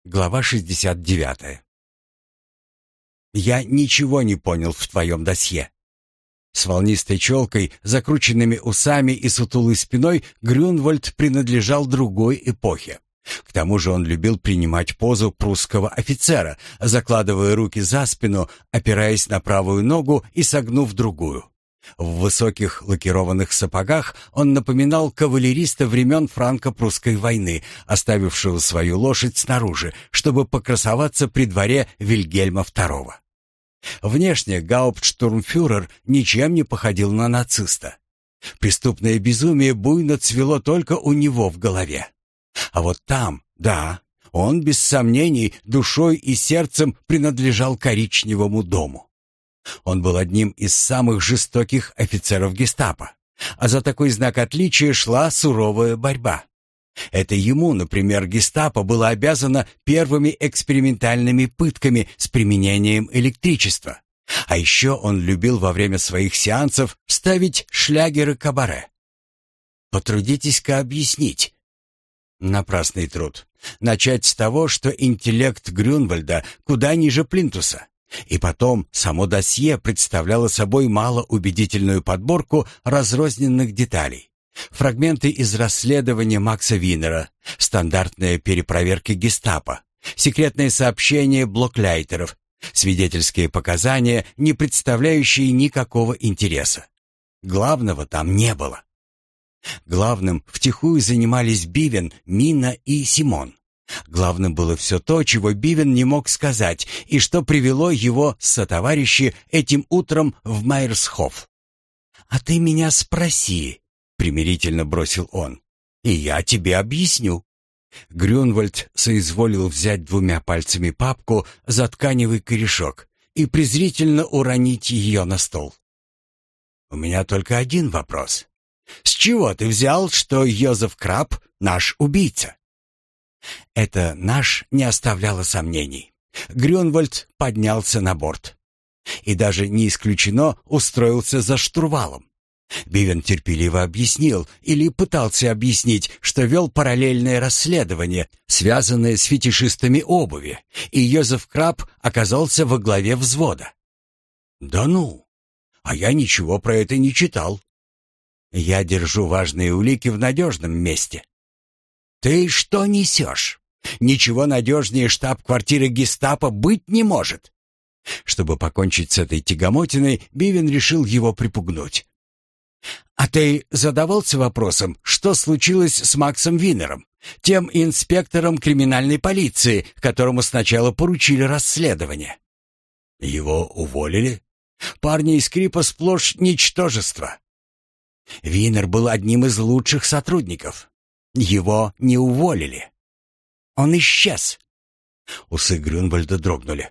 Глава 69. «Я ничего не понял в твоем досье». С волнистой челкой, закрученными усами и сутулой спиной Грюнвальд принадлежал другой эпохе. К тому же он любил принимать позу прусского офицера, закладывая руки за спину, опираясь на правую ногу и согнув другую. В высоких лакированных сапогах он напоминал кавалериста времен франко-прусской войны, оставившего свою лошадь снаружи, чтобы покрасоваться при дворе Вильгельма II. Внешне гауптштурмфюрер ничем не походил на нациста. Преступное безумие буйно цвело только у него в голове. А вот там, да, он без сомнений душой и сердцем принадлежал коричневому дому. Он был одним из самых жестоких офицеров гестапо, а за такой знак отличия шла суровая борьба. Это ему, например, гестапо было обязано первыми экспериментальными пытками с применением электричества. А еще он любил во время своих сеансов ставить шлягеры кабаре. Потрудитесь-ка объяснить. Напрасный труд. Начать с того, что интеллект Грюнвальда куда ниже плинтуса. И потом само досье представляло собой малоубедительную подборку разрозненных деталей. Фрагменты из расследования Макса Винера, стандартные перепроверки гестапо, секретные сообщения блокляйтеров, свидетельские показания, не представляющие никакого интереса. Главного там не было. Главным втихую занимались Бивен, Мина и Симон. Главным было все то, чего Бивен не мог сказать, и что привело его сотоварищи этим утром в Майерсхоф. «А ты меня спроси», — примирительно бросил он, — «и я тебе объясню». Грюнвальд соизволил взять двумя пальцами папку за тканевый корешок и презрительно уронить ее на стол. «У меня только один вопрос. С чего ты взял, что Йозеф Краб наш убийца?» Это «наш» не оставляло сомнений. Грюнвальд поднялся на борт. И даже не исключено устроился за штурвалом. Бивен терпеливо объяснил, или пытался объяснить, что вел параллельное расследование, связанное с фетишистами обуви, и Йозеф Краб оказался во главе взвода. «Да ну! А я ничего про это не читал. Я держу важные улики в надежном месте». «Ты что несешь? Ничего надежнее штаб-квартиры гестапо быть не может». Чтобы покончить с этой тягомотиной, Бивен решил его припугнуть. «А ты задавался вопросом, что случилось с Максом Винером, тем инспектором криминальной полиции, которому сначала поручили расследование?» «Его уволили? Парни из Крипа сплошь ничтожество». Винер был одним из лучших сотрудников. Его не уволили. Он исчез. Усы Грюнвальда дрогнули.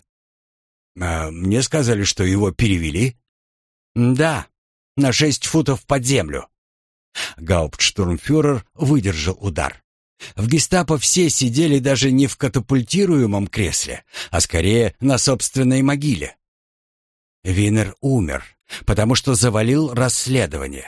«А мне сказали, что его перевели?» «Да, на 6 футов под землю». Гауптштурмфюрер выдержал удар. В гестапо все сидели даже не в катапультируемом кресле, а скорее на собственной могиле. Винер умер, потому что завалил расследование.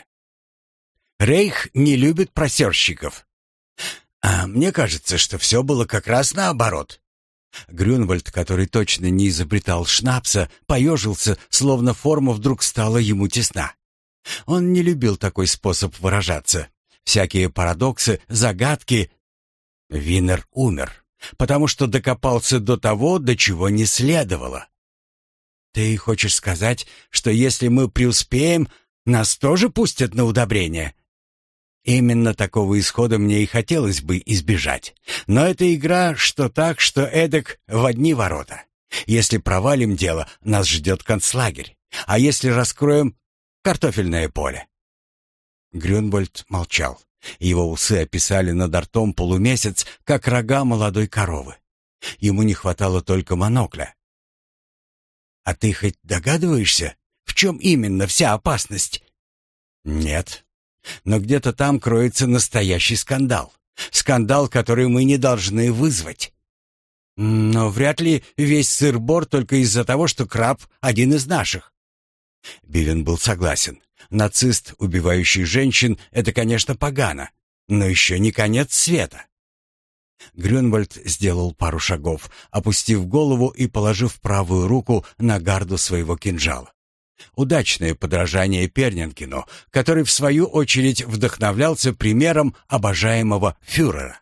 Рейх не любит просерщиков. А мне кажется, что все было как раз наоборот. Грюнвальд, который точно не изобретал шнапса, поежился, словно форма вдруг стала ему тесна. Он не любил такой способ выражаться. Всякие парадоксы, загадки. Винер умер, потому что докопался до того, до чего не следовало. Ты хочешь сказать, что если мы преуспеем, нас тоже пустят на удобрение? Именно такого исхода мне и хотелось бы избежать. Но эта игра что так, что эдак в одни ворота. Если провалим дело, нас ждет концлагерь. А если раскроем — картофельное поле. Грюнвальд молчал. Его усы описали над ртом полумесяц, как рога молодой коровы. Ему не хватало только монокля. «А ты хоть догадываешься, в чем именно вся опасность?» «Нет. Но где-то там кроется настоящий скандал. Скандал, который мы не должны вызвать. Но вряд ли весь сыр-бор только из-за того, что Краб один из наших». Бивен был согласен. Нацист, убивающий женщин, это, конечно, погано, но еще не конец света. Грюнвальд сделал пару шагов, опустив голову и положив правую руку на гарду своего кинжала. Удачное подражание Пернинкину, который в свою очередь вдохновлялся примером обожаемого фюрера.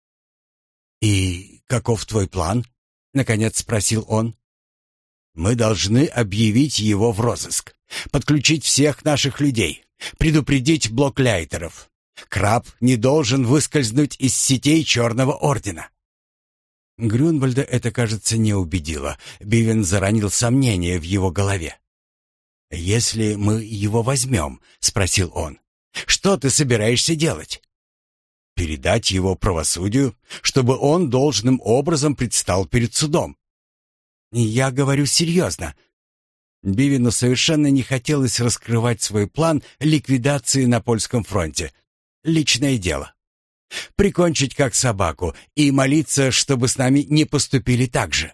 «И каков твой план?» — наконец спросил он. «Мы должны объявить его в розыск, подключить всех наших людей, предупредить блокляйтеров. Краб не должен выскользнуть из сетей Черного Ордена». Грюнвальда это, кажется, не убедило. Бивен заронил сомнения в его голове. «Если мы его возьмем?» — спросил он. «Что ты собираешься делать?» «Передать его правосудию, чтобы он должным образом предстал перед судом». «Я говорю серьезно». Бивену совершенно не хотелось раскрывать свой план ликвидации на польском фронте. Личное дело. Прикончить как собаку и молиться, чтобы с нами не поступили так же.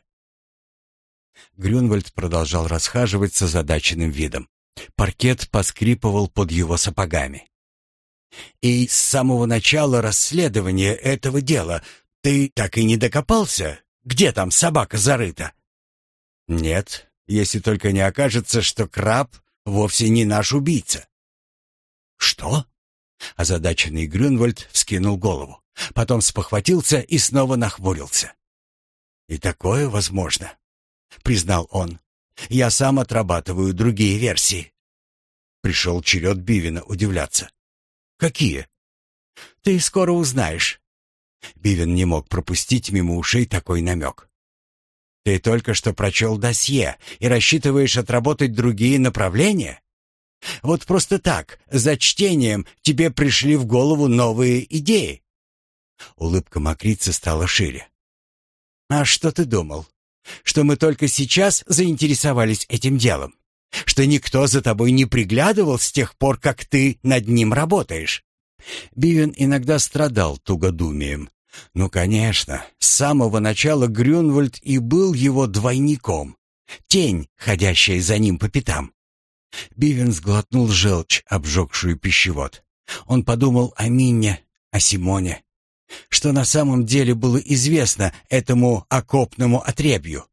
Грюнвальд продолжал расхаживать с озадаченным видом. Паркет поскрипывал под его сапогами. «И с самого начала расследования этого дела ты так и не докопался, где там собака зарыта?» «Нет, если только не окажется, что Краб вовсе не наш убийца». «Что?» Озадаченный Грюнвальд вскинул голову, потом спохватился и снова нахмурился. «И такое возможно», — признал он. «Я сам отрабатываю другие версии». Пришел черед Бивена удивляться. «Какие?» «Ты скоро узнаешь». Бивен не мог пропустить мимо ушей такой намек. «Ты только что прочел досье и рассчитываешь отработать другие направления? Вот просто так, за чтением, тебе пришли в голову новые идеи?» Улыбка мокрицы стала шире. «А что ты думал? Что мы только сейчас заинтересовались этим делом? Что никто за тобой не приглядывал с тех пор, как ты над ним работаешь?» Бивен иногда страдал тугодумием. Ну, конечно, с самого начала Грюнвальд и был его двойником. Тень, ходящая за ним по пятам. Бивен сглотнул желчь, обжегшую пищевод. Он подумал о Минне, о Симоне. Что на самом деле было известно этому окопному отребью.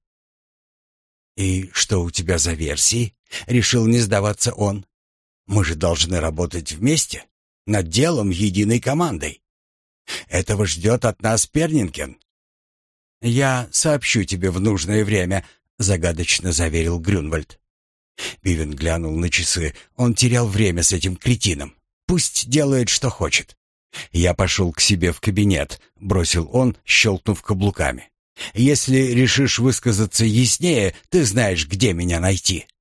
«И что у тебя за версии?» — решил не сдаваться он. «Мы же должны работать вместе, над делом единой командой. Этого ждет от нас Пернинкен». «Я сообщу тебе в нужное время», — загадочно заверил Грюнвальд. Бивен глянул на часы. Он терял время с этим кретином. Пусть делает, что хочет. «Я пошел к себе в кабинет», — бросил он, щелкнув каблуками. «Если решишь высказаться яснее, ты знаешь, где меня найти».